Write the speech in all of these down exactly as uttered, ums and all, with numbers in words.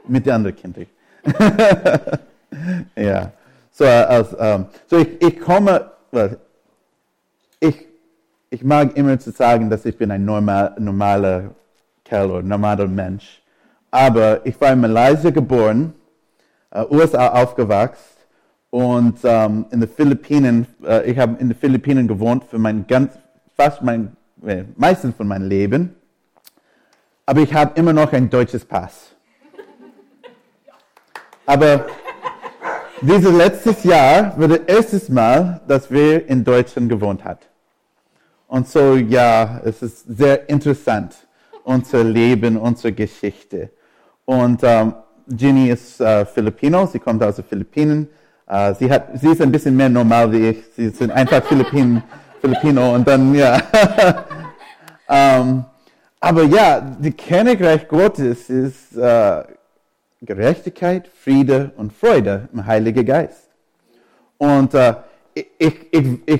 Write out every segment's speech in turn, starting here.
mit den anderen Kindern. Ja, so, als, ähm, so ich, ich komme, ich, ich mag immer zu sagen, dass ich bin ein normal, normaler Kerl oder normaler Mensch. Aber ich war in Malaysia geboren, äh, U S A aufgewachsen und ähm, in den Philippinen, äh, ich habe in den Philippinen gewohnt für mein ganz, fast mein, äh, meistens von meinem Leben. Aber ich habe immer noch ein deutsches Pass. Aber dieses letztes Jahr war das erste Mal, dass wir in Deutschland gewohnt haben. Und so, ja, es ist sehr interessant, unser Leben, unsere Geschichte. Und ähm, Ginny ist äh, Filipino, sie kommt aus den Philippinen. Äh, sie, hat, sie ist ein bisschen mehr normal wie ich. Sie sind einfach Philippin, Filipino und dann, ja. ähm, aber ja, die Königreich Gottes ist äh, Gerechtigkeit, Friede und Freude im Heiligen Geist. Und äh, ich, ich, ich,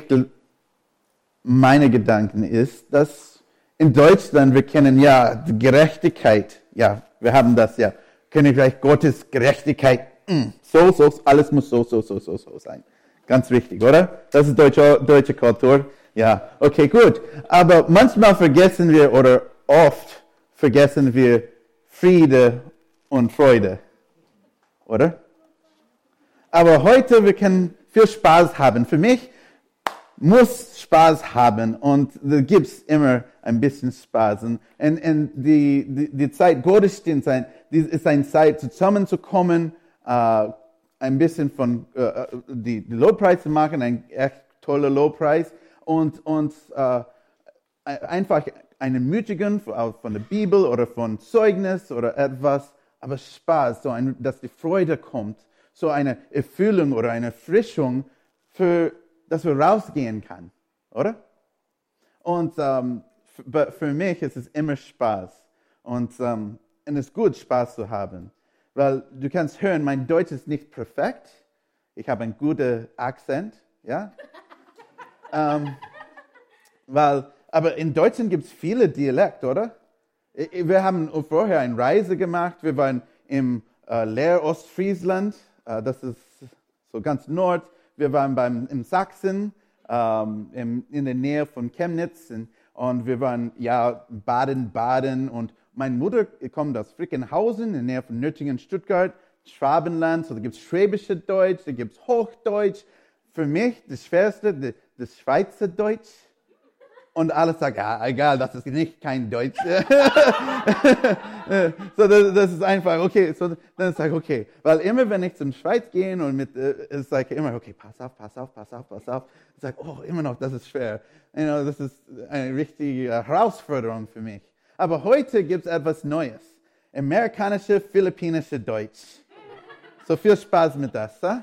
meine Gedanken ist, dass in Deutschland wir kennen ja die Gerechtigkeit, ja, wir haben das ja, Königreich Gottes, Gerechtigkeit, mh, so, so, alles muss so, so, so, so, so sein. Ganz wichtig, oder? Das ist deutsche, deutsche Kultur. Ja, okay, gut. Aber manchmal vergessen wir, oder oft vergessen wir Friede und Freude, oder? Aber heute, wir können viel Spaß haben. Für mich muss Spaß haben und da gibt es immer ein bisschen Spaß. Und, und die, die, die Zeit Gottesdienst ist eine Zeit, zusammenzukommen, äh, ein bisschen von äh, die, die Lobpreis zu machen, ein echt toller Lobpreis und, und äh, einfach eine Ermutigung von der Bibel oder von Zeugnis oder etwas, aber Spaß, so ein, dass die Freude kommt, so eine Erfüllung oder eine Erfrischung, für, dass wir rausgehen kann, oder? Und ähm, für, für mich ist es immer Spaß und, ähm, und es ist gut, Spaß zu haben, weil du kannst hören, mein Deutsch ist nicht perfekt, ich habe einen guten Akzent, ja, ähm, weil aber in Deutschland gibt es viele Dialekte, oder? Wir haben vorher eine Reise gemacht. Wir waren im äh, Leer Ostfriesland, äh, das ist so ganz Nord. Wir waren beim, in Sachsen, ähm, im, in der Nähe von Chemnitz. Und, und wir waren ja Baden-Baden. Und meine Mutter kommt aus Frickenhausen, in der Nähe von Nürtingen, Stuttgart, Schwabenland. So, da gibt es Schwäbische Deutsch, da gibt es Hochdeutsch. Für mich das Schwerste, das Schweizerdeutsch. Und alles sagt, ja, egal, das ist nicht kein Deutsch. So, das, das ist einfach, okay, so, dann sage ich, okay. Weil immer, wenn ich zum Schweiz gehe und mit, äh, sage ich immer, okay, pass auf, pass auf, pass auf, pass auf. Ich sage, oh, immer noch, das ist schwer. You know, das ist eine richtige Herausforderung für mich. Aber heute gibt es etwas Neues. Amerikanische, philippinische Deutsch. So viel Spaß mit das, huh?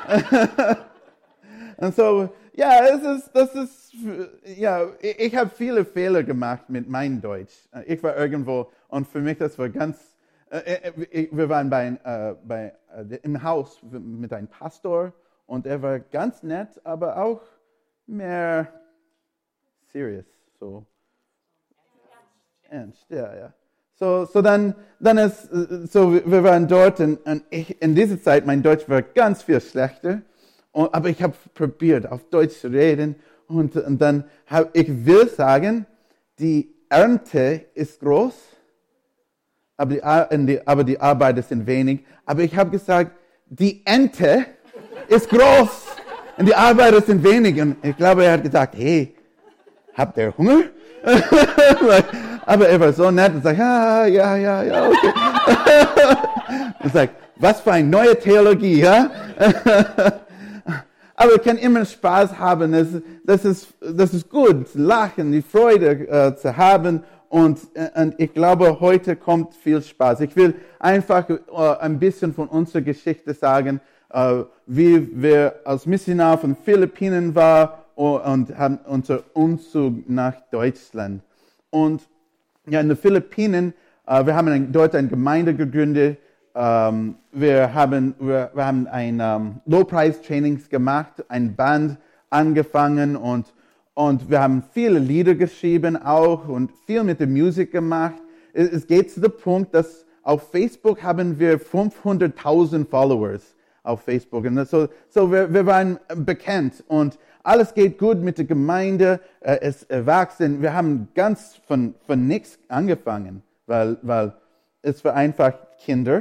Und so, ja, es ist, das ist, ja, ich, ich habe viele Fehler gemacht mit meinem Deutsch. Ich war irgendwo und für mich das war ganz, äh, wir waren bei, äh, bei, äh, im Haus mit einem Pastor und er war ganz nett, aber auch mehr serious, so ernst, ja, ja. So, so dann, dann ist, so wir waren dort und, und ich, in dieser Zeit mein Deutsch war ganz viel schlechter. Und, aber ich habe probiert, auf Deutsch zu reden. Und, und dann habe ich will sagen, die Ernte ist groß, aber die, aber die Arbeiter sind wenig. Aber ich habe gesagt, die Ente ist groß und die Arbeiter sind wenig. Und ich glaube, er hat gesagt, hey, habt ihr Hunger? Aber er war so nett und sagt, ja, ja, ja, ja, okay. Und sagt, was für eine neue Theologie, ja? Aber wir können immer Spaß haben. Das, das, ist, das ist gut, lachen, die Freude äh, zu haben. Und, und ich glaube, heute kommt viel Spaß. Ich will einfach äh, ein bisschen von unserer Geschichte sagen, äh, wie wir als Missionar von Philippinen waren und haben unser Umzug nach Deutschland. Und ja, in den Philippinen, äh, wir haben ein, dort eine Gemeinde gegründet. Um, wir haben, wir, wir haben ein um, Lobpreis-Trainings gemacht, ein Band angefangen und, und wir haben viele Lieder geschrieben auch und viel mit der Musik gemacht. Es, es geht zu dem Punkt, dass auf Facebook haben wir fünfhunderttausend Followers auf Facebook. Und so, so wir, wir waren bekannt und alles geht gut mit der Gemeinde, äh, es erwachsen. Wir haben ganz von, von nichts angefangen, weil, weil es war einfach Kinder.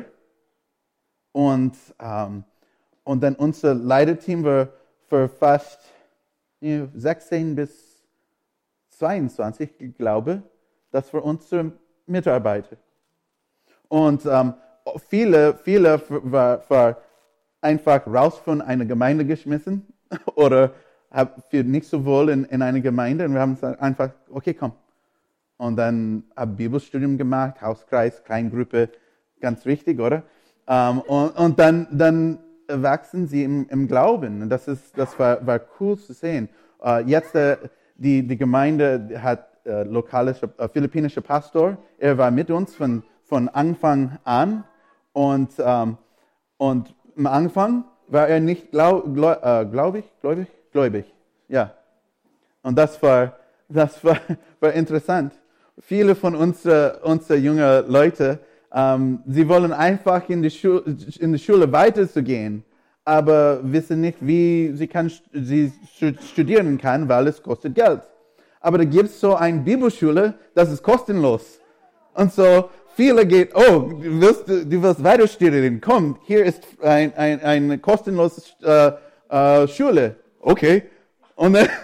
Und, ähm, und dann unser Leiterteam war für fast you know, sechzehn bis zweiundzwanzig, ich glaube, das war unsere Mitarbeiter. Und ähm, viele, viele war, war einfach raus von einer Gemeinde geschmissen oder fühlt nicht so wohl in, in einer Gemeinde. Und wir haben gesagt, einfach, okay, komm. Und dann habe Bibelstudium gemacht, Hauskreis, Kleingruppe, ganz wichtig, oder? Ähm, und und dann, dann wachsen sie im, im Glauben. Und das, ist, das war, war cool zu sehen. Uh, jetzt äh, die, die Gemeinde hat äh, lokalische, äh, philippinischer Pastor. Er war mit uns von, von Anfang an. Und, ähm, und am Anfang war er nicht glaub, glaub, äh, glaubig, gläubig, gläubig. Ja. Und das war, das war, war interessant. Viele von unseren unsere jungen Leute, ähm, sie wollen einfach in die, Schu- in die Schule weiterzugehen, aber wissen nicht, wie sie, kann, sie studieren kann, weil es kostet Geld. Aber da gibt es so eine Bibelschule, das ist kostenlos. Und so viele gehen, oh, du willst, du willst weiter studieren, komm, hier ist ein, ein, eine kostenlose äh, äh, Schule. Okay. Und dann,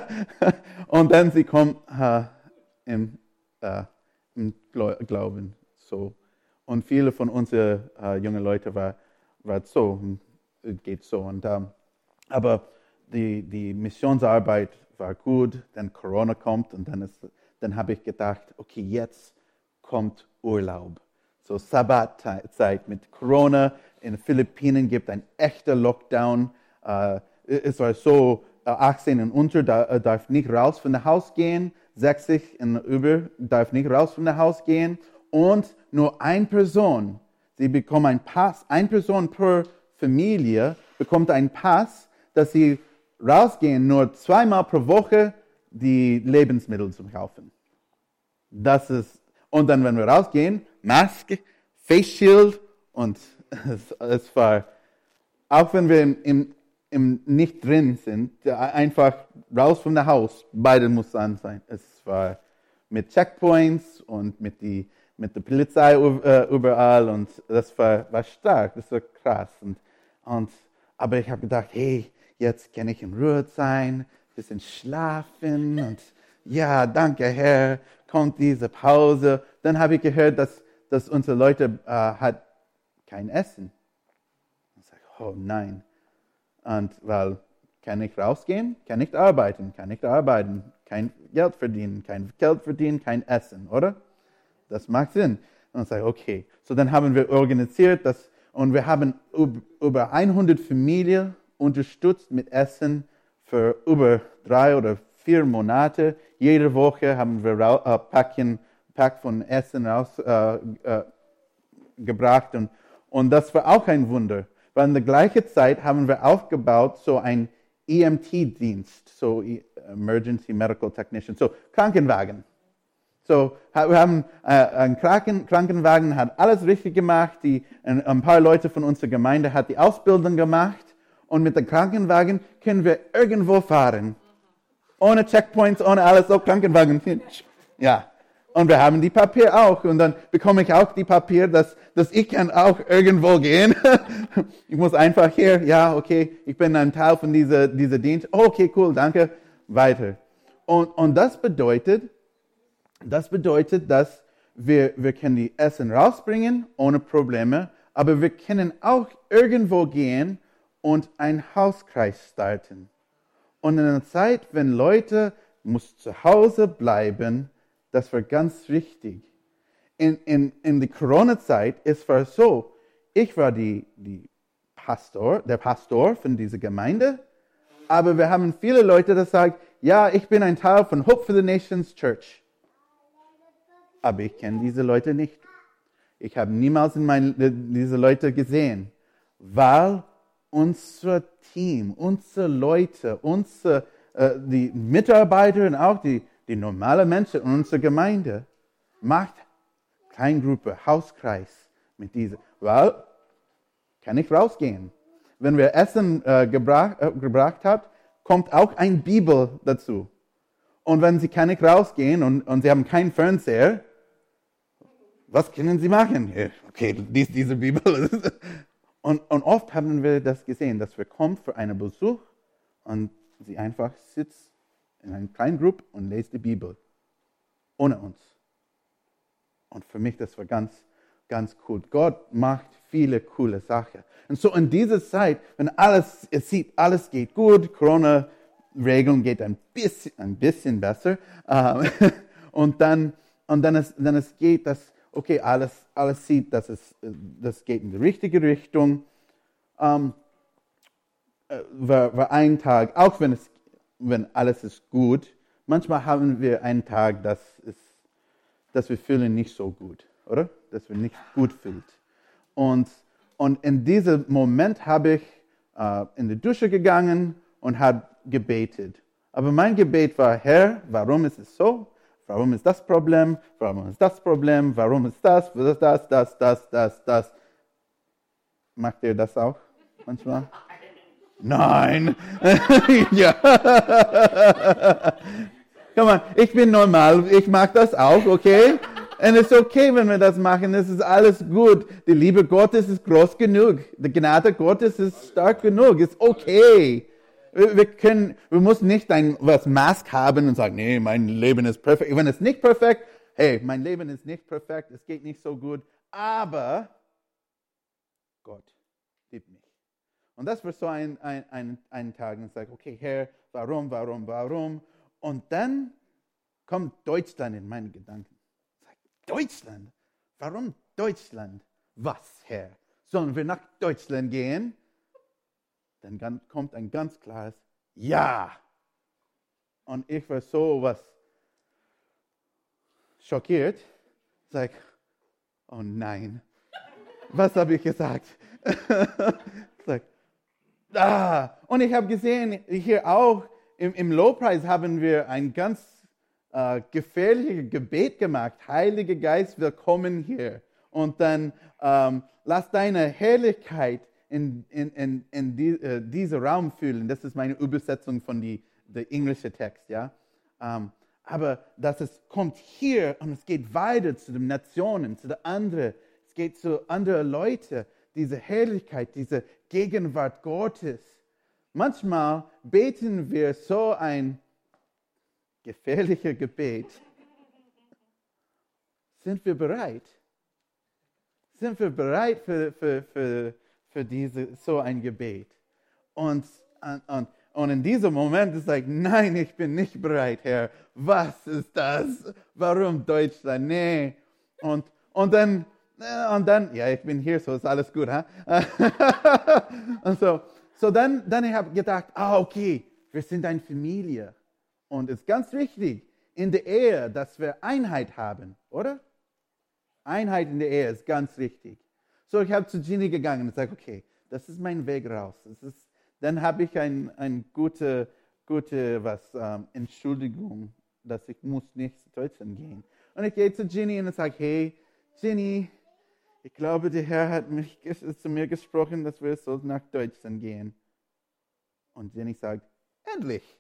und dann sie kommen äh, im, äh, im Glauben. So. Und viele von unseren äh, jungen Leuten war, war so, geht so. Und, ähm, aber die, die Missionsarbeit war gut, dann Corona kommt und dann, ist, dann habe ich gedacht, okay, jetzt kommt Urlaub. So Sabbatzeit mit Corona. In den Philippinen gibt ein echter Lockdown. Äh, es war so, achtzehn und unter darf nicht raus von dem Haus gehen, sechzig und über darf nicht raus von dem Haus gehen und nur eine Person, sie bekommt einen Pass, eine Person pro Familie bekommt einen Pass, dass sie rausgehen, nur zweimal pro Woche die Lebensmittel zu kaufen. Das ist, und dann, wenn wir rausgehen, Maske, Face Shield und es, es war, auch wenn wir im, im Im nicht drin sind, einfach raus von der Haus. Beide muss an sein. Es war mit Checkpoints und mit die mit der Polizei überall und das war, war stark, das war krass. Und, und aber ich habe gedacht, hey, jetzt kann ich in Ruhe sein, ein bisschen schlafen und ja, danke Herr, kommt diese Pause. Dann habe ich gehört, dass dass unsere Leute äh, hat kein Essen. Ich sage, oh nein. Und weil, kann ich rausgehen, kann nicht arbeiten, kann nicht arbeiten, kein Geld verdienen, kein Geld verdienen, kein Essen, oder? Das macht Sinn. Und ich sage, okay. So dann haben wir organisiert das und wir haben über hundert Familien unterstützt mit Essen für über drei oder vier Monate. Jede Woche haben wir ein Päckchen, Pack von Essen rausgebracht äh, äh, und, und das war auch ein Wunder. Weil in der gleichen Zeit haben wir aufgebaut so ein E M T-Dienst, so Emergency Medical Technician, so Krankenwagen. So wir haben äh, einen Kranken, Krankenwagen, hat alles richtig gemacht. Die, ein, ein paar Leute von unserer Gemeinde hat die Ausbildung gemacht und mit dem Krankenwagen können wir irgendwo fahren, ohne Checkpoints, ohne alles, so Krankenwagen. Ja. Und wir haben die Papier auch. Und dann bekomme ich auch die Papier, dass, dass ich kann auch irgendwo gehen. Ich muss einfach hier, ja, okay, ich bin ein Teil von dieser, dieser Dienst. Okay, cool, danke. Weiter. Und, und das bedeutet, das bedeutet, dass wir, wir können die Essen rausbringen, ohne Probleme. Aber wir können auch irgendwo gehen und einen Hauskreis starten. Und in einer Zeit, wenn Leute muss zu Hause bleiben, das war ganz wichtig. In, in, in der Corona-Zeit, es war so, ich war die, die Pastor, der Pastor von dieser Gemeinde, aber wir haben viele Leute, die sagen, ja, ich bin ein Teil von Hope for the Nations Church. Aber ich kenne diese Leute nicht. Ich habe niemals in mein, diese Leute gesehen, weil unser Team, unsere Leute, unsere, äh, die Mitarbeiter und auch die Die normale Menschen in unserer Gemeinde macht Kleingruppe, Hauskreis. mit dieser? Weil, kann ich rausgehen. Wenn wir Essen äh, gebracht, äh, gebracht hat, kommt auch ein Bibel dazu. Und wenn Sie kann nicht rausgehen und, und Sie haben keinen Fernseher, was können Sie machen? Okay, lies diese Bibel. Und, und oft haben wir das gesehen, dass wir kommen für einen Besuch und sie einfach sitzt in einer kleinen Gruppe und liest die Bibel. Ohne uns. Und für mich, das war ganz, ganz cool. Gott macht viele coole Sachen. Und so in dieser Zeit, wenn alles, es sieht, alles geht gut, Corona-Regeln geht ein bisschen, ein bisschen besser. Und dann, und dann es, dann es geht, dass okay, alles, alles sieht, dass es, das geht in die richtige Richtung. Ähm, war, war ein Tag, auch wenn, es, wenn alles ist gut, manchmal haben wir einen Tag, dass, es, dass wir fühlen nicht so gut, oder? Dass wir nicht gut fühlen. Und, und in diesem Moment habe ich äh, in die Dusche gegangen und habe gebetet. Aber mein Gebet war, Herr, warum ist es so? Warum ist das Problem? Warum ist das Problem? Warum ist das? Das, das, das, das, das, das. Macht ihr das auch manchmal? Nein. Ja. Komm mal, ich bin normal. Ich mag das auch, okay? Und es ist okay, wenn wir das machen. Es ist alles gut. Die Liebe Gottes ist groß genug. Die Gnade Gottes ist stark genug. Es ist okay. Wir können, wir müssen nicht ein was Mask haben und sagen, nee, mein Leben ist perfekt. Wenn es nicht perfekt, hey, mein Leben ist nicht perfekt, es geht nicht so gut, aber Gott liebt mich. Und das war so ein, ein, ein, ein Tag und ich sage, okay, Herr, warum, warum, warum? Und dann kommt Deutschland in meine Gedanken. Ich sage, Deutschland? Warum Deutschland? Was, Herr? Sollen wir nach Deutschland gehen? Dann kommt ein ganz klares Ja. Und ich war so was schockiert. Sag, oh nein, was habe ich gesagt? Sag, ah. Und ich habe gesehen, hier auch im, im Lobpreis haben wir ein ganz äh, gefährliches Gebet gemacht. Heiliger Geist, willkommen hier. Und dann ähm, lass deine Herrlichkeit in, in, in, in die, uh, diesen Raum fühlen. Das ist meine Übersetzung von dem englischen Text. Ja? Um, aber dass es kommt hier und es geht weiter zu den Nationen, zu den anderen. Es geht zu anderen Leuten. Diese Herrlichkeit, diese Gegenwart Gottes. Manchmal beten wir so ein gefährliches Gebet. Sind wir bereit? Sind wir bereit für, für, für für diese, so ein Gebet. Und, und, und in diesem Moment ist es like, nein, ich bin nicht bereit, Herr. Was ist das? Warum Deutschland? Nee. Und, und dann, und dann, ja, ich bin hier, so ist alles gut, ha? Und so, so dann, dann habe ich gedacht, ah, okay, wir sind eine Familie. Und es ist ganz wichtig in der Ehe, dass wir Einheit haben, oder? Einheit in der Ehe ist ganz wichtig. So, ich habe zu Ginny gegangen und gesagt, okay, das ist mein Weg raus. Das ist, dann habe ich eine ein gute, gute was, ähm, Entschuldigung, dass ich muss nicht zu Deutschland gehen. Und ich gehe zu Ginny und sage, hey, Ginny, ich glaube, der Herr hat mich, zu mir gesprochen, dass wir so nach Deutschland gehen. Und Ginny sagt, endlich.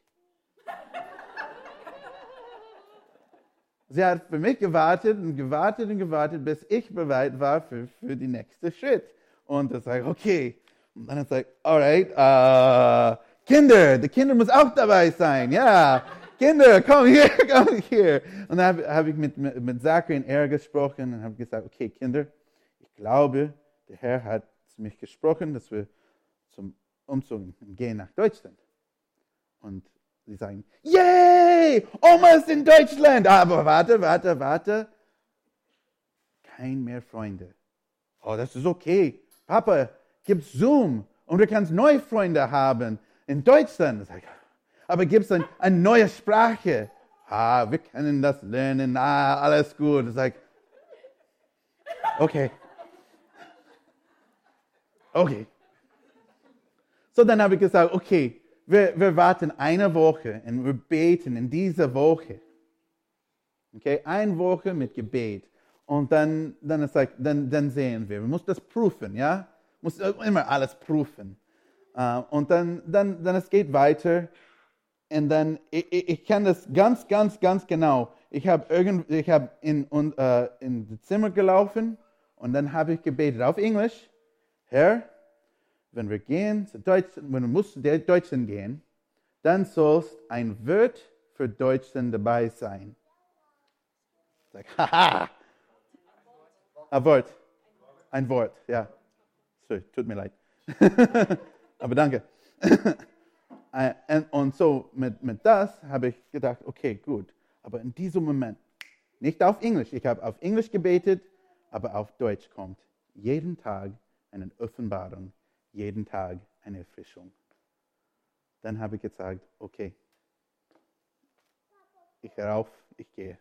Sie hat für mich gewartet und gewartet und gewartet, bis ich bereit war für, für den nächsten Schritt. Und ich sage, okay. Und dann sage ich, alright, uh, Kinder, die Kinder müssen auch dabei sein. Ja, Kinder, komm hier, komm hier. Und dann habe hab ich mit, mit, mit Zachary und er gesprochen und habe gesagt, okay, Kinder, ich glaube, der Herr hat zu mich gesprochen, dass wir zum Umzug gehen nach Deutschland. Und sie sagen, yay, Oma ist in Deutschland. Aber warte, warte, warte. Kein mehr Freunde. Oh, das ist okay. Papa, gib Zoom und du kannst neue Freunde haben in Deutschland. Sag, aber gibt es ein, eine neue Sprache? Ah, wir können das lernen. Ah, alles gut. Ich sage, okay. Okay. So, dann habe ich gesagt, okay, wir, wir warten eine Woche und wir beten in dieser Woche. Okay, eine Woche mit Gebet. Und dann, dann, ist like, dann, dann sehen wir. Man muss das prüfen, ja? Muss immer alles prüfen. Uh, und dann, dann, dann es geht weiter. Und dann, ich, ich, ich kenne das ganz, ganz, ganz genau. Ich habe hab in, uh, in das Zimmer gelaufen und dann habe ich gebetet auf Englisch. Herr, wenn wir gehen zu Deutschland, wenn wir mussten zu Deutschland gehen, dann sollst ein Wort für Deutschland dabei sein. Like, haha! Ein Wort. Ein Wort, ja. Sorry, tut mir leid. Aber danke. Und so mit, mit das habe ich gedacht, okay, gut. Aber in diesem Moment, nicht auf Englisch, ich habe auf Englisch gebetet, aber auf Deutsch kommt jeden Tag eine Offenbarung, jeden Tag eine Erfrischung. Dann habe ich gesagt, okay, ich höre auf, ich gehe.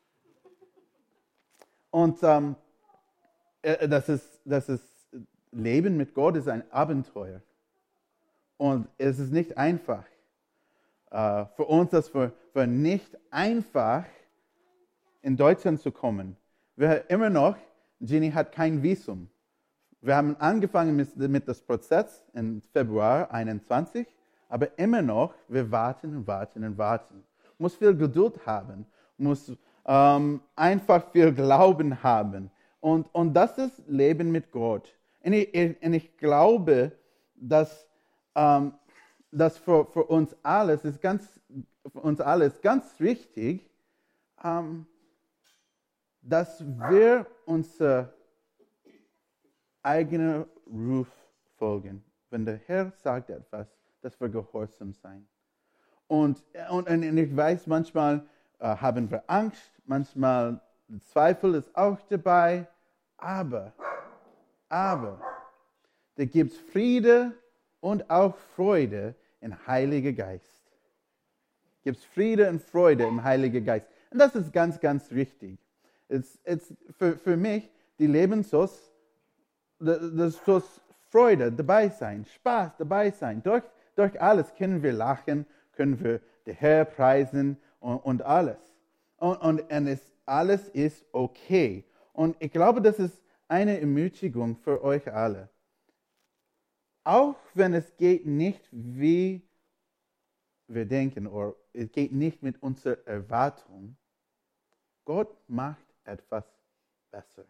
Und ähm, das ist, das ist, Leben mit Gott ist ein Abenteuer. Und es ist nicht einfach. Uh, für uns ist es war nicht einfach, in Deutschland zu kommen. Wir immer noch, Jenny hat kein Visum. Wir haben angefangen mit, mit dem Prozess im Februar einundzwanzig, aber immer noch, wir warten und warten und warten. Muss viel Geduld haben, muss ähm, einfach viel Glauben haben. Und, und das ist Leben mit Gott. Und ich, und ich glaube, dass, ähm, dass für, für uns alles ist ganz, für uns alles ganz wichtig, ähm, dass wir unser eigener Ruf folgen. Wenn der Herr sagt etwas, dass wir gehorsam sein. Und, und, und ich weiß, manchmal äh, haben wir Angst, manchmal Zweifel ist auch dabei, aber, aber, da gibt es Friede und auch Freude im Heiligen Geist. Gibt es Friede und Freude im Heiligen Geist. Und das ist ganz, ganz wichtig. Es, es, für, für mich, die Leben so, das so Freude dabei sein, Spaß dabei sein. Durch, durch alles können wir lachen, können wir den Herrn preisen und, und alles. Und, und, und es, alles ist okay. Und ich glaube, das ist eine Ermutigung für euch alle. Auch wenn es geht nicht, wie wir denken, oder es geht nicht mit unserer Erwartung, Gott macht etwas besser.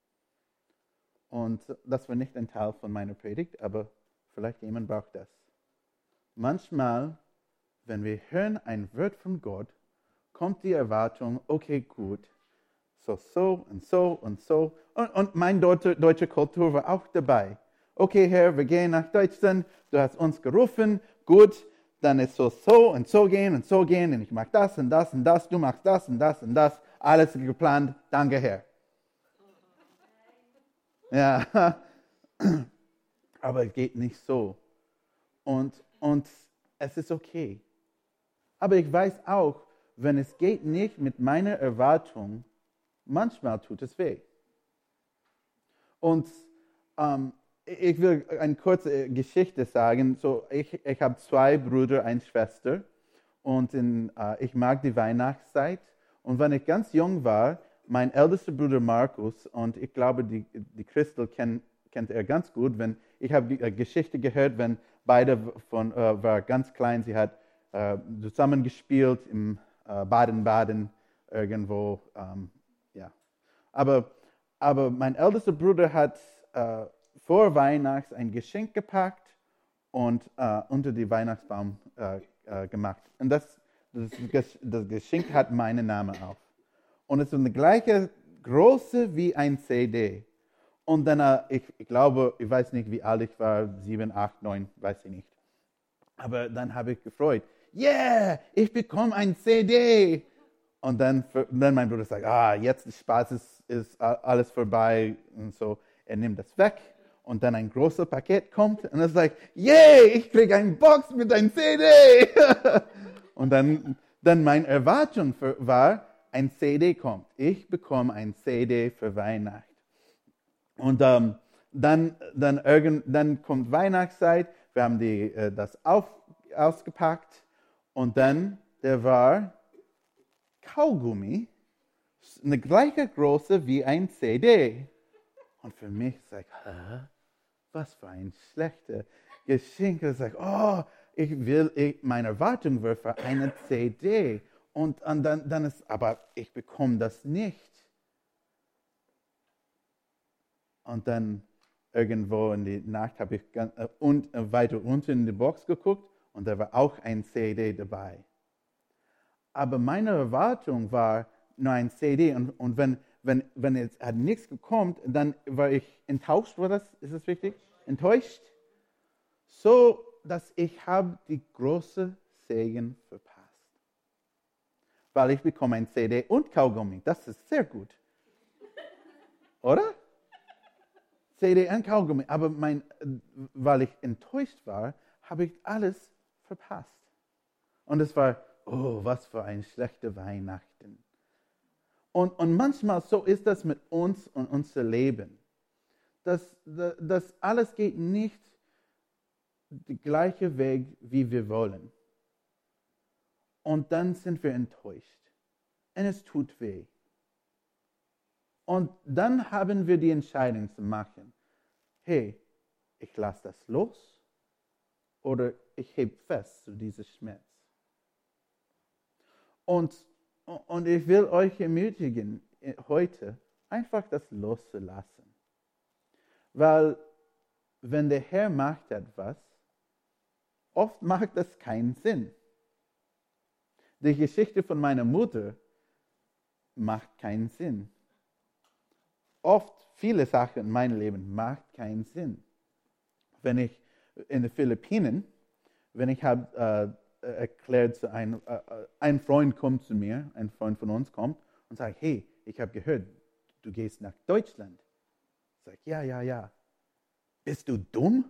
Und das war nicht ein Teil von meiner Predigt, aber vielleicht jemand braucht das. Manchmal, wenn wir hören ein Wort von Gott, kommt die Erwartung, okay, gut, so, so und so und so. Und, und meine deutsche, deutsche Kultur war auch dabei. Okay, Herr, wir gehen nach Deutschland, du hast uns gerufen, gut, dann ist so, so und so gehen und so gehen und ich mache das und das und das, du machst das und das und das, alles geplant, danke, Herr. Ja, aber es geht nicht so. Und, und es ist okay. Aber ich weiß auch, wenn es geht nicht mit meiner Erwartung, manchmal tut es weh. Und ähm, ich will eine kurze Geschichte sagen. So, ich, ich habe zwei Brüder, eine Schwester. Und in, äh, ich mag die Weihnachtszeit. Und wenn ich ganz jung war, mein ältester Bruder Markus, und ich glaube, die, die Christel kennt, kennt er ganz gut, wenn ich habe die äh, Geschichte gehört, wenn beide von, äh, war ganz klein, sie hat äh, zusammen gespielt im äh, Baden-Baden irgendwo. Ähm, ja. aber, aber mein ältester Bruder hat äh, vor Weihnachten ein Geschenk gepackt und äh, unter die Weihnachtsbaum äh, äh, gemacht. Und das, das, das Geschenk hat meinen Namen auf. Und es ist eine gleiche Größe wie ein C D. Und dann, äh, ich, ich glaube, ich weiß nicht, wie alt ich war, sieben, acht, neun, weiß ich nicht. Aber dann habe ich gefreut, yeah, ich bekomme ein C D. Und dann, dann mein Bruder sagt, ah, jetzt ist Spaß, ist, ist alles vorbei. Und so, er nimmt das weg. Und dann ein großes Paket kommt und er sagt, yay, ich kriege eine Box mit einem C D. Und dann, dann meine Erwartung für, war, ein C D kommt. Ich bekomme ein C D für Weihnachten. Und ähm, dann, dann, irgend, dann kommt Weihnachtszeit, wir haben die, äh, das auf, ausgepackt und dann, der war Kaugummi, eine gleiche Größe wie ein C D. Und für mich sage ich, hä? Was für ein schlechter Geschenk. Ich sage, oh, ich will, ich, meine Erwartung war für eine C D. Und, und dann, dann ist, aber ich bekomme das nicht. Und dann irgendwo in die Nacht habe ich ganz, äh, und, äh, weiter unten in die Box geguckt und da war auch ein C D dabei. Aber meine Erwartung war nur ein C D und, und wenn, wenn, wenn jetzt hat nichts gekommen, dann war ich enttäuscht, war das, ist das richtig? Enttäuscht? So, dass ich habe die große Segen verpasst. Weil ich bekomme ein C D und Kaugummi. Das ist sehr gut. Oder? C D und Kaugummi. Aber mein, weil ich enttäuscht war, habe ich alles verpasst. Und es war, oh, was für ein schlechter Weihnachten. Und, und manchmal so ist das mit uns und unser Leben. Das, das, das alles geht nicht den gleichen Weg, wie wir wollen. Und dann sind wir enttäuscht. Und es tut weh. Und dann haben wir die Entscheidung zu machen. Hey, ich lasse das los oder ich hebe fest zu diesem Schmerz. Und, und ich will euch ermutigen, heute einfach das loszulassen. Weil wenn der Herr macht etwas, oft macht das keinen Sinn. Die Geschichte von meiner Mutter macht keinen Sinn. Oft, viele Sachen in meinem Leben macht keinen Sinn. Wenn ich in den Philippinen, wenn ich habe äh, erklärt, zu einem, äh, ein Freund kommt zu mir, ein Freund von uns kommt und sagt, hey, ich habe gehört, du gehst nach Deutschland. Ich sage, ja, ja, ja. Bist du dumm?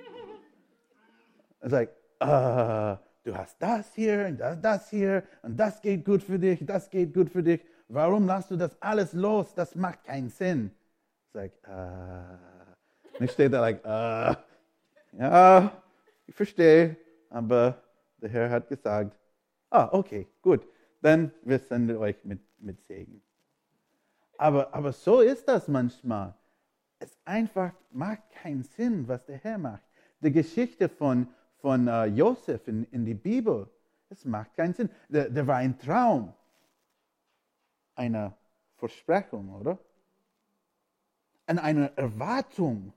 Er sagt, äh, du hast das hier und das, das hier und das geht gut für dich, das geht gut für dich. Warum lässt du das alles los? Das macht keinen Sinn. Ich sage, äh, und ich stehe da like, äh, ja, ich verstehe, aber der Herr hat gesagt, ah, okay, gut, dann wir senden euch mit, mit Segen. Aber, aber so ist das manchmal. Es einfach macht keinen Sinn, was der Herr macht. Die Geschichte von, von uh, Josef in, in die Bibel, es macht keinen Sinn. Der, der war ein Traum, eine Versprechung, oder? Und eine Erwartung.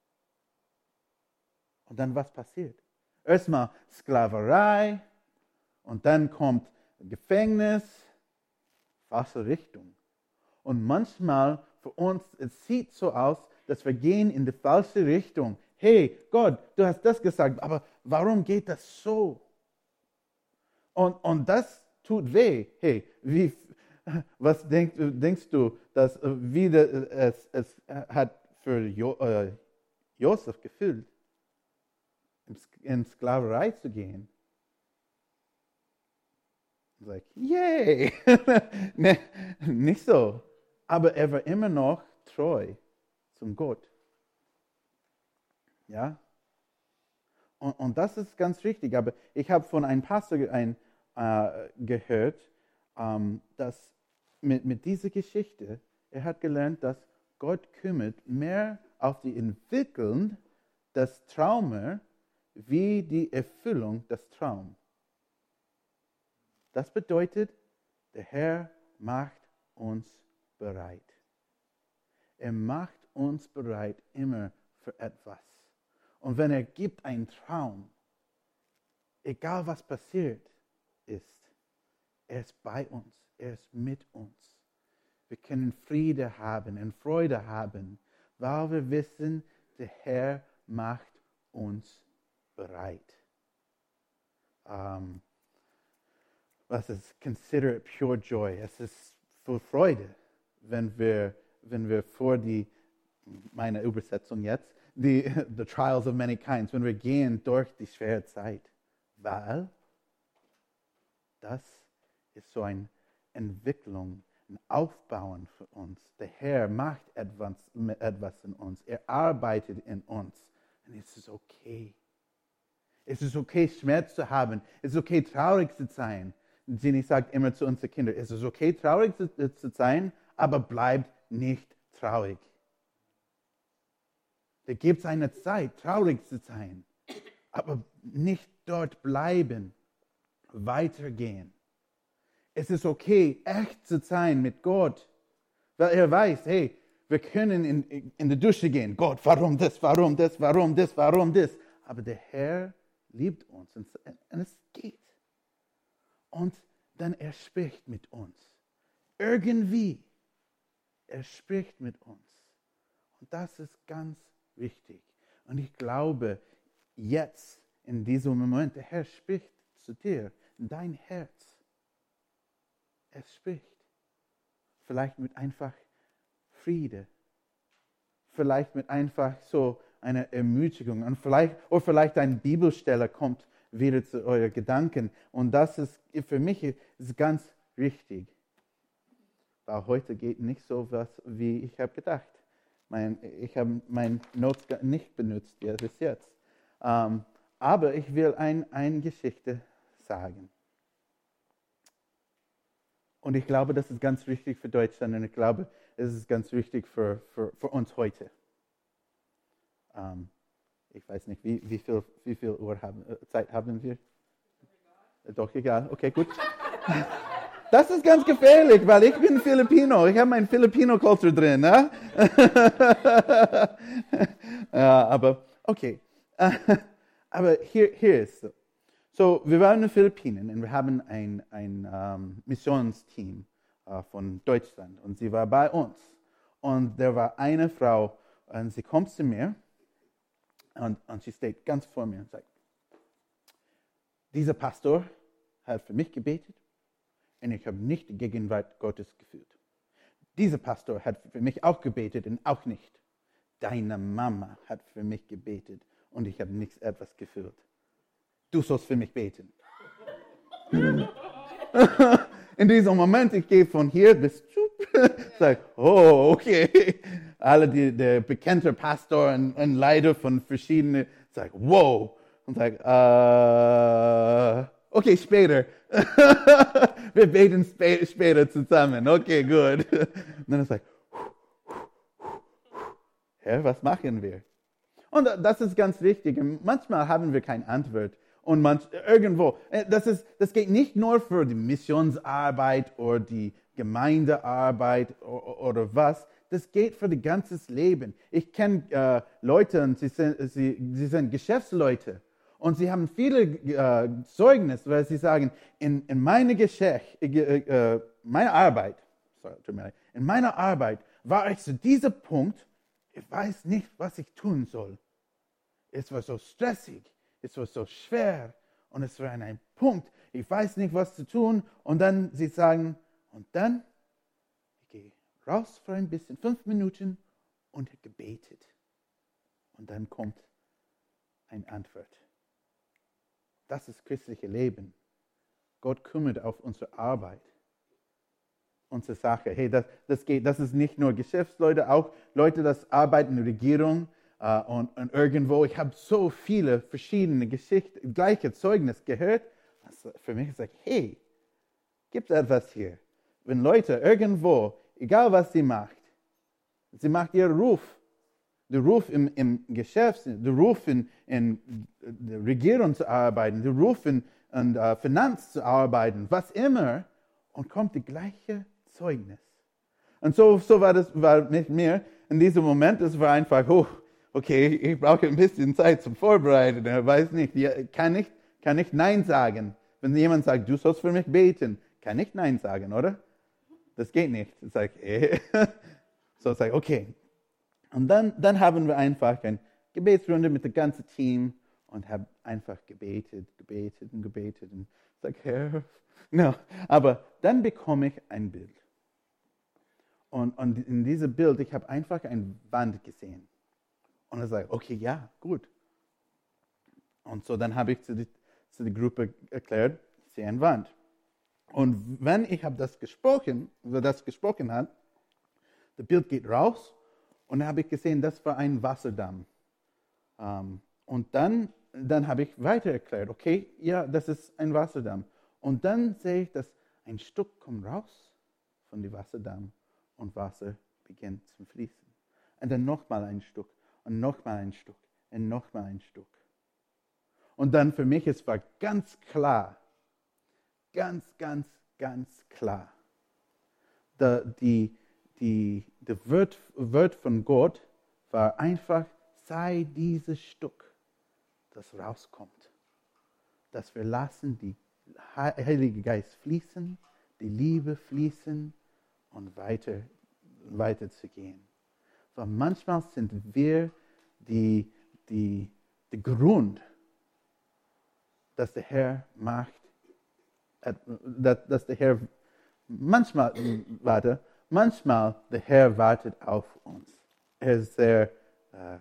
Und dann was passiert? Erstmal Sklaverei und dann kommt Gefängnis, falsche Richtung. Und manchmal für uns, es sieht so aus, dass wir gehen in die falsche Richtung. Hey, Gott, du hast das gesagt, aber warum geht das so? Und, und das tut weh. Hey, wie, was denk, denkst du, dass wie es, es hat für jo, äh, Josef gefühlt, in Sklaverei zu gehen? Like, yay! nee, nicht so. Aber er war immer noch treu zum Gott. Ja? Und, und das ist ganz wichtig. Aber ich habe von einem Pastor ein, äh, gehört, ähm, dass mit, mit dieser Geschichte, er hat gelernt, dass Gott kümmert mehr auf die Entwicklung des Traumes wie die Erfüllung des Traums. Das bedeutet, der Herr macht uns bereit. Er macht uns bereit immer für etwas. Und wenn er gibt einen Traum, egal was passiert ist, er ist bei uns, er ist mit uns. Wir können Friede haben und Freude haben, weil wir wissen, der Herr macht uns bereit. Um, was ist consider it pure joy? Es ist voll Freude, wenn wir, wenn wir vor die, meine Übersetzung jetzt, die the trials of many kinds, wenn wir gehen durch die schwere Zeit, weil das ist so eine Entwicklung, ein Aufbauen für uns. Der Herr macht etwas, etwas in uns, er arbeitet in uns und es ist okay. Es ist okay, Schmerz zu haben, es ist okay, traurig zu sein. Ginny sagt immer zu unseren Kindern, es ist okay, traurig zu, zu sein, aber bleibt nicht traurig. Da gibt es eine Zeit, traurig zu sein, aber nicht dort bleiben, weitergehen. Es ist okay, echt zu sein mit Gott, weil er weiß, hey, wir können in, in die Dusche gehen. Gott, warum das, warum das, warum das, warum das? Aber der Herr liebt uns und, und es geht. Und dann er spricht mit uns. Irgendwie. Er spricht mit uns. Und das ist ganz wichtig. Und ich glaube, jetzt, in diesem Moment, der Herr spricht zu dir, in dein Herz. Er spricht. Vielleicht mit einfach Friede. Vielleicht mit einfach so einer Ermutigung. Und vielleicht, oder vielleicht ein Bibelstelle kommt wieder zu euren Gedanken. Und das ist für mich ist ganz wichtig. Weil heute geht nicht so was, wie ich habe gedacht. Mein, ich habe mein Notes nicht benutzt ja, bis jetzt. Um, aber ich will ein, eine Geschichte sagen. Und ich glaube, das ist ganz wichtig für Deutschland und ich glaube, es ist ganz wichtig für, für, für uns heute. Um, ich weiß nicht, wie, wie, viel, wie viel Uhr haben, Zeit haben wir? Doch, egal. Okay, gut. Das ist ganz gefährlich, weil ich bin Filipino. Ich habe mein Filipino-Kultur drin. Ne? Ja, aber okay. Aber hier, hier ist es. So, wir waren in den Philippinen und wir haben ein, ein um, Missionsteam uh, von Deutschland und sie war bei uns. Und da war eine Frau und sie kommt zu mir und, und sie steht ganz vor mir und sagt, dieser Pastor hat für mich gebetet und ich habe nicht die Gegenwart Gottes gefühlt. Dieser Pastor hat für mich auch gebetet und auch nicht. Deine Mama hat für mich gebetet und ich habe nichts etwas gefühlt. Du sollst für mich beten. In diesem Moment, ich gehe von hier bis sage, oh, okay. Alle die, der bekannte Pastor und, und Leiter von verschiedenen, sagen, wow. Und sage, äh, okay, später. Wir beten sp- später zusammen. Okay, gut. Und dann sage ich, Herr, was machen wir? Und das ist ganz wichtig. Manchmal haben wir keine Antwort. Und manch, irgendwo, das, ist, das geht nicht nur für die Missionsarbeit oder die Gemeindearbeit oder, oder was, das geht für das ganze Leben. Ich kenne äh, Leute, und sie sind, sie, sie sind Geschäftsleute und sie haben viele äh, Zeugnisse, weil sie sagen, in, in meiner Geschäft, äh, äh, meine Arbeit, sorry, tut mir leid, in meiner Arbeit war ich zu diesem Punkt, ich weiß nicht, was ich tun soll. Es war so stressig. Es war so schwer und es war an einem Punkt, ich weiß nicht, was zu tun. Und dann sie sagen, und dann, ich gehe raus für ein bisschen, fünf Minuten und gebetet. Und dann kommt eine Antwort. Das ist christliche Leben. Gott kümmert auf unsere Arbeit, unsere Sache. Hey, das, das geht, das ist nicht nur Geschäftsleute, auch Leute, das arbeiten in der Regierung. Uh, und, und irgendwo, ich habe so viele verschiedene Geschichten, gleiche Zeugnis gehört. Also für mich ist es, hey, gibt es etwas hier? Wenn Leute irgendwo, egal was sie macht, sie macht ihren Ruf, der Ruf im, im Geschäft, der Ruf in, in der Regierung zu arbeiten, der Ruf in, in uh, Finanz zu arbeiten, was immer, und kommt die gleiche Zeugnis. Und so, so war das war mit mir in diesem Moment, es war einfach, oh, okay, ich brauche ein bisschen Zeit zum Vorbereiten. Er weiß nicht, kann nicht, kann nicht Nein sagen. Wenn jemand sagt, du sollst für mich beten, kann ich Nein sagen, oder? Das geht nicht. Ich sage, eh. So ich sage, okay. Und dann, dann haben wir einfach eine Gebetsrunde mit dem ganzen Team und haben einfach gebetet, gebetet und gebetet. Und ich sage, Herr, no. Aber dann bekomme ich ein Bild. Und, und in diesem Bild, ich habe einfach eine Wand gesehen. Und er sagt, okay, ja, gut. Und so dann habe ich zu, die, zu der Gruppe erklärt, ich sehe eine Wand. Und wenn ich habe das gesprochen, über das gesprochen hat, das Bild geht raus und dann habe ich gesehen, das war ein Wasserdamm. Um, und dann, dann habe ich weiter erklärt, okay, ja, das ist ein Wasserdamm. Und dann sehe ich, dass ein Stück kommt raus von dem Wasserdamm und Wasser beginnt zu fließen. Und dann nochmal ein Stück und nochmal ein Stück und nochmal ein Stück. Und dann für mich, es war ganz klar, ganz, ganz, ganz klar, der, die, die, der Wort, Wort von Gott war einfach, sei dieses Stück, das rauskommt. Dass wir lassen die Heilige Geist fließen, die Liebe fließen und weiter, weiter zu gehen. Weil manchmal sind wir die, die, der Grund, dass der Herr macht, dass, dass der Herr manchmal, warte, manchmal der Herr wartet auf uns. Er ist sehr, äh,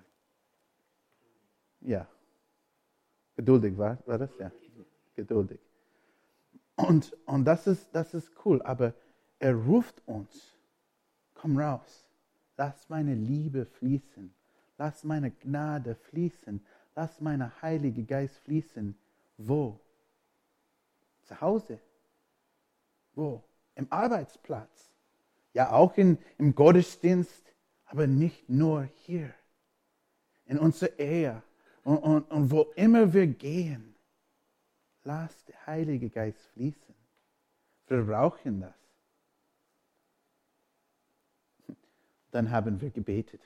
ja, geduldig, war, war das? Ja, geduldig. Und, und das ist, das ist cool, aber er ruft uns, komm raus, lass meine Liebe fließen, lass meine Gnade fließen, lass meine Heilige Geist fließen. Wo? Zu Hause. Wo? Im Arbeitsplatz. Ja, auch in, im Gottesdienst, aber nicht nur hier. In unserer Ehe und, und, und wo immer wir gehen. Lass der Heilige Geist fließen. Wir brauchen das. Dann haben wir gebetet.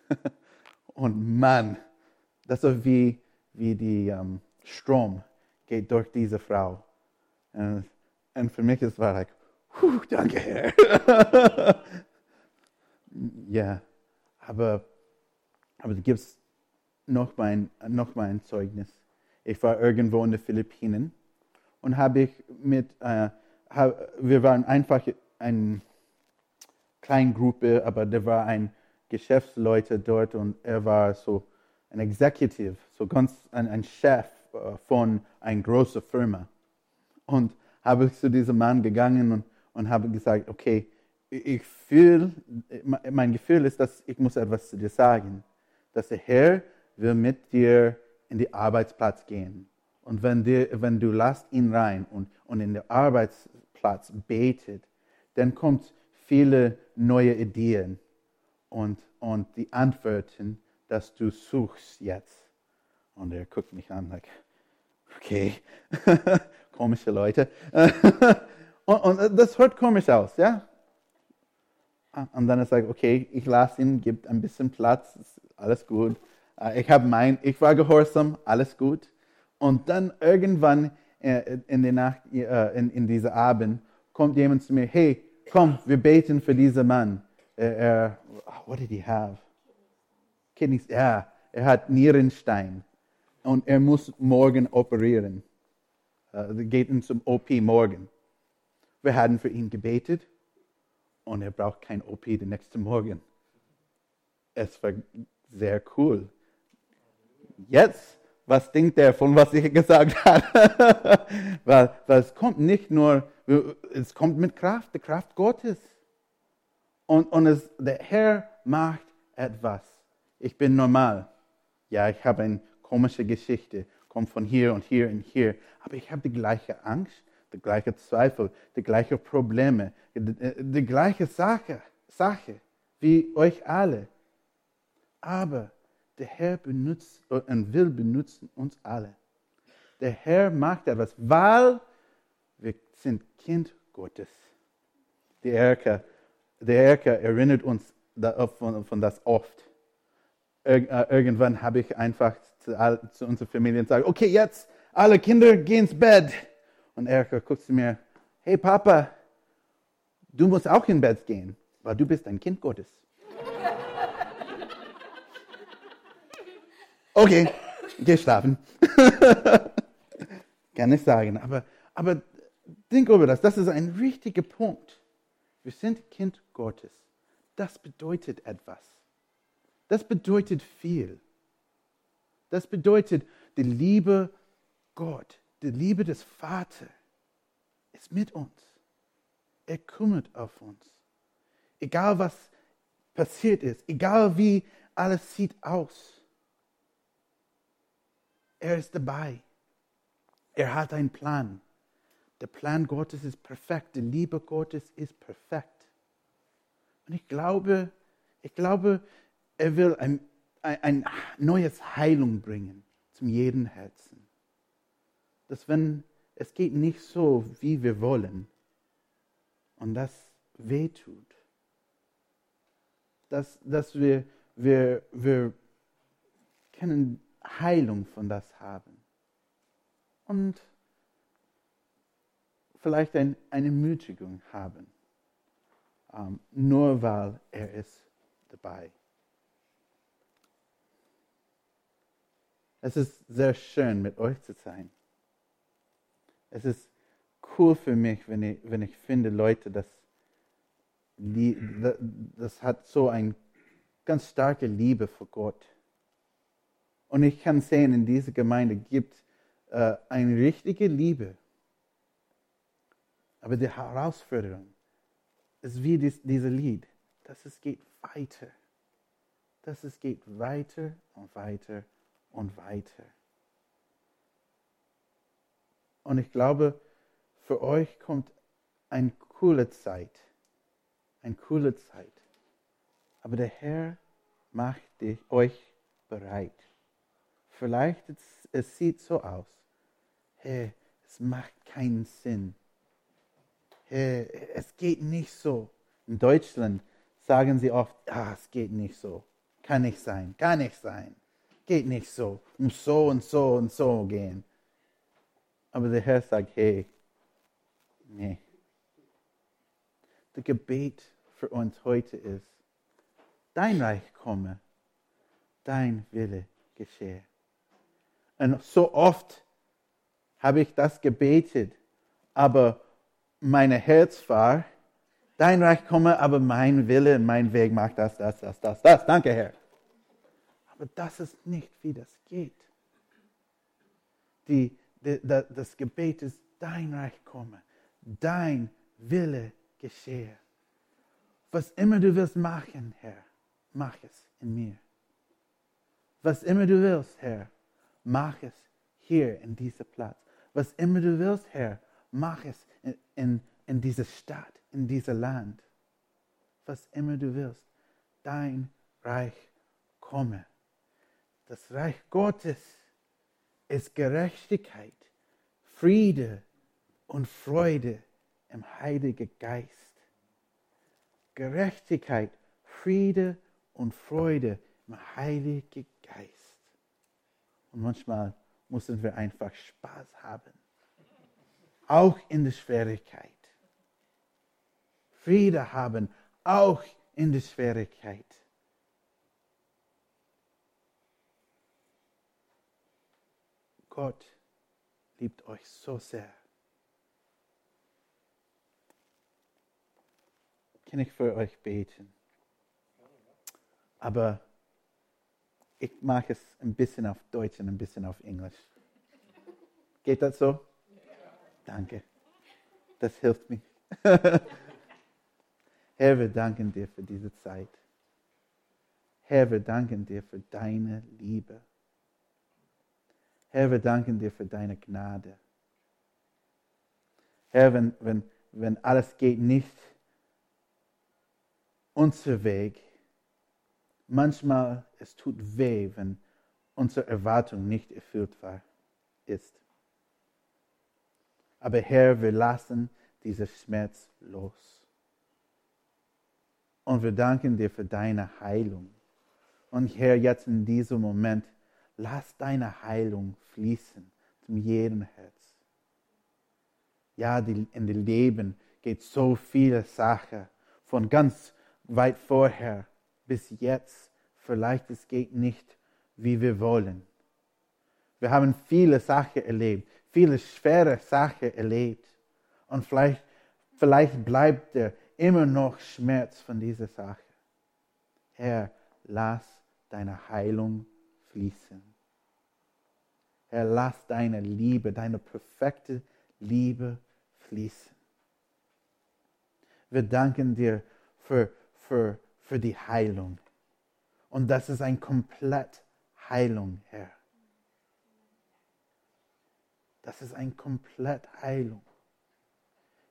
Und Mann, das ist wie, wie die um, Strom geht durch diese Frau. Und, und für mich es war like, puh, danke Herr. Ja, aber, aber da gibt es noch mein, noch mal ein Zeugnis. Ich war irgendwo in den Philippinen und habe ich mit, äh, hab, wir waren einfach eine kleine Gruppe, aber da war ein Geschäftsleute dort und er war so ein Executive, so ganz ein, ein Chef äh, von einer großen Firma. Und habe ich zu diesem Mann gegangen und, und habe gesagt, okay, ich fühle, mein Gefühl ist, dass ich muss etwas zu dir sagen, dass der Herr will mit dir in den Arbeitsplatz gehen. Und wenn, dir, wenn du lässt ihn rein und, und in den Arbeitsplatz betet, dann kommt viele neue Ideen und, und die Antworten, dass du suchst jetzt. Und er guckt mich an, like, okay, komische Leute. und, und das hört komisch aus, ja? Und dann sage ich, okay, ich lasse ihn, gibt ein bisschen Platz, alles gut. Ich habe mein, ich war gehorsam, alles gut. Und dann irgendwann in der Nacht, in, in dieser Abend, kommt jemand zu mir, hey, komm, wir beten für diesen Mann. Er, er what did he have? Kidneys, ja, er hat Nierenstein. Und er muss morgen operieren. Er geht zum O P morgen. Wir hatten für ihn gebetet. Und er braucht kein O P den nächsten Morgen. Es war sehr cool. Jetzt, was denkt er von was ich gesagt habe? weil, weil es kommt nicht nur, es kommt mit Kraft, der Kraft Gottes. Und, und es, der Herr macht etwas. Ich bin normal. Ja, ich habe eine komische Geschichte, kommt von hier und hier und hier. Aber ich habe die gleiche Angst, die gleiche Zweifel, die gleichen Probleme, die, die gleiche Sache, Sache wie euch alle. Aber der Herr benutzt und will benutzen uns alle. Der Herr macht etwas, weil wir sind Kind Gottes. Die Erika, der Erika erinnert uns von, von das oft. Irgendwann habe ich einfach zu, zu unserer Familie gesagt, okay, jetzt alle Kinder gehen ins Bett. Und Erika guckt zu mir, hey Papa, du musst auch ins Bett gehen, weil du bist ein Kind Gottes. Okay, geh schlafen. Kann ich sagen, aber, aber denk über das, das ist ein wichtiger Punkt. Wir sind Kind Gottes. Das bedeutet etwas. Das bedeutet viel. Das bedeutet, die Liebe Gott, die Liebe des Vaters ist mit uns. Er kümmert auf uns. Egal was passiert ist, egal wie alles sieht aus. Er ist dabei. Er hat einen Plan. Der Plan Gottes ist perfekt. Die Liebe Gottes ist perfekt. Und ich glaube, ich glaube, er will ein, ein, ein neues Heilung bringen zum jeden Herzen. Dass wenn es geht nicht so, wie wir wollen, und das wehtut, dass, dass wir, wir, wir können Heilung von das haben. Und vielleicht ein, eine Ermutigung haben, ähm, nur weil er ist dabei. Es ist sehr schön, mit euch zu sein. Es ist cool für mich, wenn ich, wenn ich finde, Leute, das, das hat so eine ganz starke Liebe für Gott. Und ich kann sehen, in dieser Gemeinde gibt es äh, eine richtige Liebe. Aber die Herausforderung ist wie dies, dieses Lied, dass es geht weiter. Dass es geht weiter und weiter und weiter. Und ich glaube, für euch kommt eine coole Zeit. Eine coole Zeit. Aber der Herr macht dich, euch bereit. Vielleicht es, es sieht so aus. Hey, es macht keinen Sinn. Hey, es geht nicht so. In Deutschland sagen sie oft, ah, es geht nicht so. Kann nicht sein, kann nicht sein. Geht nicht so. Muss so und so und so gehen. Aber der Herr sagt, hey, nee. Das Gebet für uns heute ist, dein Reich komme, dein Wille geschehe. Und so oft habe ich das gebetet, aber mein Herz war, dein Reich komme, aber mein Wille und mein Weg macht das, das, das, das, das. Danke, Herr. Aber das ist nicht, wie das geht. Die, die, das Gebet ist, dein Reich komme, dein Wille geschehe. Was immer du willst machen, Herr, mach es in mir. Was immer du willst, Herr, mach es hier in diesem Platz. Was immer du willst, Herr, mach es in, in, in dieser Stadt, in diesem Land. Was immer du willst, dein Reich komme. Das Reich Gottes ist Gerechtigkeit, Friede und Freude im Heiligen Geist. Gerechtigkeit, Friede und Freude im Heiligen Geist. Und manchmal müssen wir einfach Spaß haben. Auch in der Schwierigkeit. Friede haben, auch in der Schwierigkeit. Gott liebt euch so sehr. Kann ich für euch beten? Aber ich mache es ein bisschen auf Deutsch und ein bisschen auf Englisch. Geht das so? Danke. Das hilft mir. Herr, wir danken dir für diese Zeit. Herr, wir danken dir für deine Liebe. Herr, wir danken dir für deine Gnade. Herr, wenn, wenn, wenn alles geht nicht unser Weg, manchmal es tut weh, wenn unsere Erwartung nicht erfüllt war, ist. Aber Herr, wir lassen diesen Schmerz los. Und wir danken dir für deine Heilung. Und Herr, jetzt in diesem Moment, lass deine Heilung fließen zum jedem Herz. Ja, die, in dem Leben geht so viele Sachen von ganz weit vorher bis jetzt. Vielleicht es geht nicht, wie wir wollen. Wir haben viele Sachen erlebt, viele schwere Sachen erlebt. Und vielleicht, vielleicht bleibt der immer noch Schmerz von dieser Sache. Herr, lass deine Heilung fließen. Herr, lass deine Liebe, deine perfekte Liebe fließen. Wir danken dir für, für, für die Heilung. Und das ist eine komplette Heilung, Herr. Das ist eine komplette Heilung.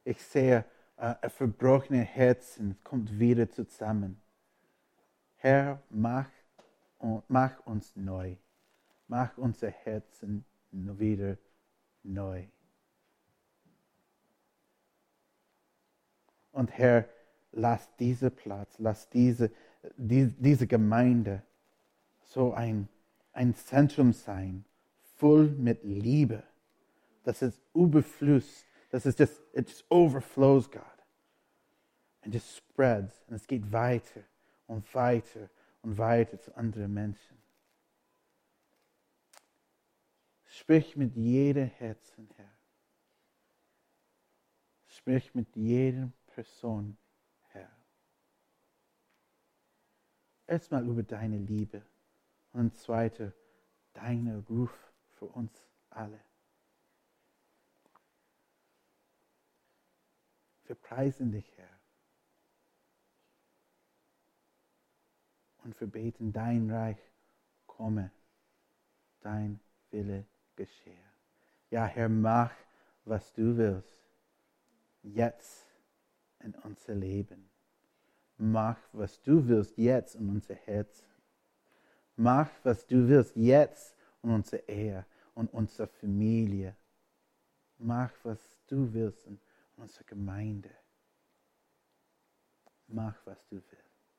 Ich sehe äh, ein verbrochenes Herzen kommt wieder zusammen. Herr, mach, mach uns neu. Mach unser Herzen wieder neu. Und Herr, lass diesen Platz, lass diese, die, diese Gemeinde so ein, ein Zentrum sein, voll mit Liebe. Dass es überfließt, dass es just, it just overflows, God. And just spreads. Und es geht weiter und weiter und weiter zu anderen Menschen. Sprich mit jedem Herzen, Herr. Sprich mit jeder Person, Herr. Erstmal über deine Liebe und zweiter deinen Ruf für uns alle. Wir preisen dich, Herr. Und wir beten, dein Reich komme, dein Wille geschehe. Ja, Herr, mach, was du willst, jetzt in unser Leben. Mach, was du willst, jetzt in unser Herz. Mach, was du willst, jetzt in unsere Ehe und unsere Familie. Mach, was du willst in unsere Gemeinde. Mach, was du willst.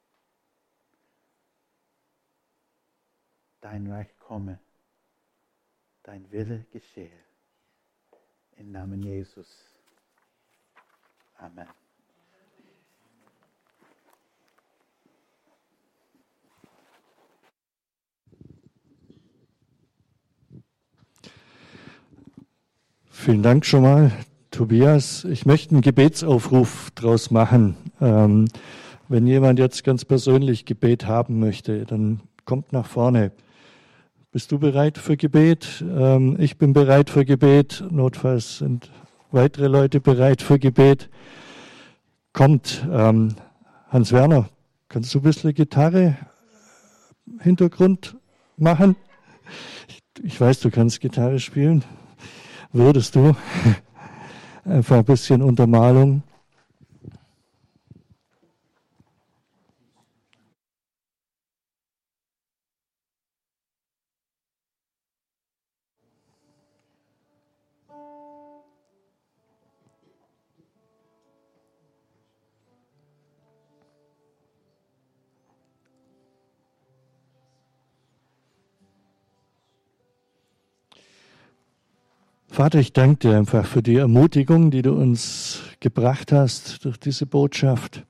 Dein Reich komme, dein Wille geschehe. Im Namen Jesus. Amen. Vielen Dank schon mal, Tobias. Ich möchte einen Gebetsaufruf draus machen. Ähm, wenn jemand jetzt ganz persönlich Gebet haben möchte, dann kommt nach vorne. Bist du bereit für Gebet? Ähm, ich bin bereit für Gebet. Notfalls sind weitere Leute bereit für Gebet. Kommt, ähm, Hans-Werner, kannst du ein bisschen Gitarre, Hintergrund machen? Ich, ich weiß, du kannst Gitarre spielen. Würdest du? Einfach ein bisschen Untermalung. Vater, ich danke dir einfach für die Ermutigung, die du uns gebracht hast durch diese Botschaft.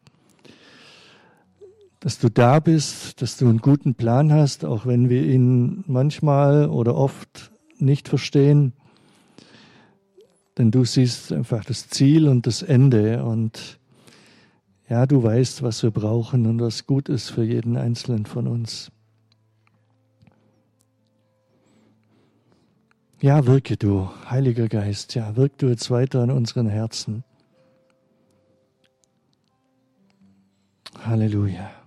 Dass du da bist, dass du einen guten Plan hast, auch wenn wir ihn manchmal oder oft nicht verstehen. Denn du siehst einfach das Ziel und das Ende und ja, du weißt, was wir brauchen und was gut ist für jeden Einzelnen von uns. Ja, wirke du, Heiliger Geist, ja, wirke du jetzt weiter in unseren Herzen. Halleluja.